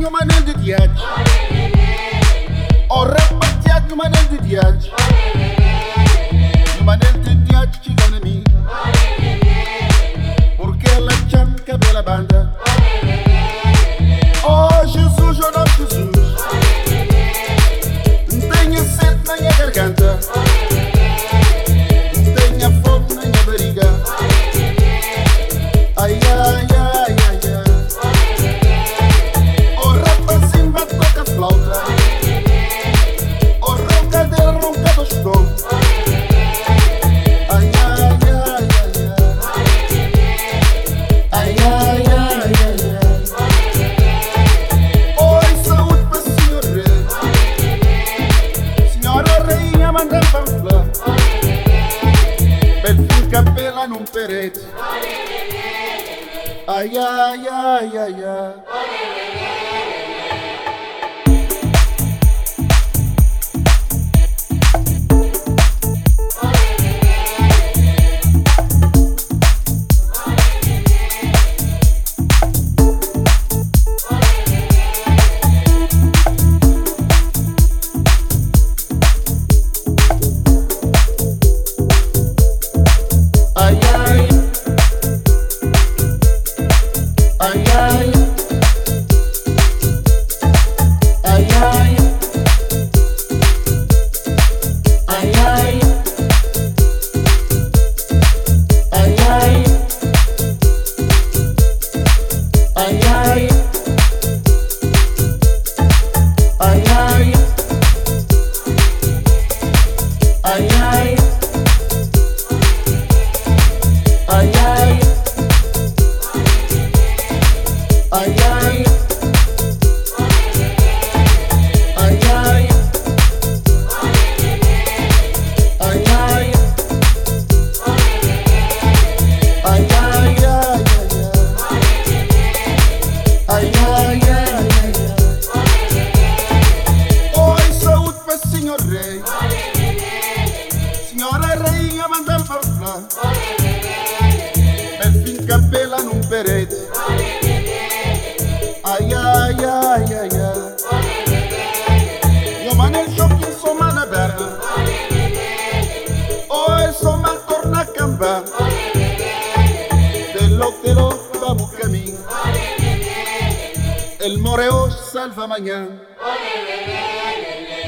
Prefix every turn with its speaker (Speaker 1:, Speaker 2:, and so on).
Speaker 1: no manel de diage. O repatiat no manel de diage. No manel de diage chicane mi. Porque la chanca de la banda. Oh Jesus, oh não Jesus. Tenha sede na minha garganta. Tenha fogo na minha barriga. Ai, ai, ai, ai, ai. O rapazinho bate com a flauta. O roncadeira ronca do estômago. Ai, ai, ai, ai, ai. Ai, ai, ai, ai, ai. Oi, saúde para o senhor rei. Senhora rainha manda panfla. Bel fim capela num perete. Ay, ay, ay, ay, ay. Senhora rainha manda farflar. Bel fim capela num perete. Ai, ai, ai, ai, ai. Io manel choquinho sou mal aberta. Oi, sou mal torna a cambar. Te lo, vamos caminho. El moreo salva mañana.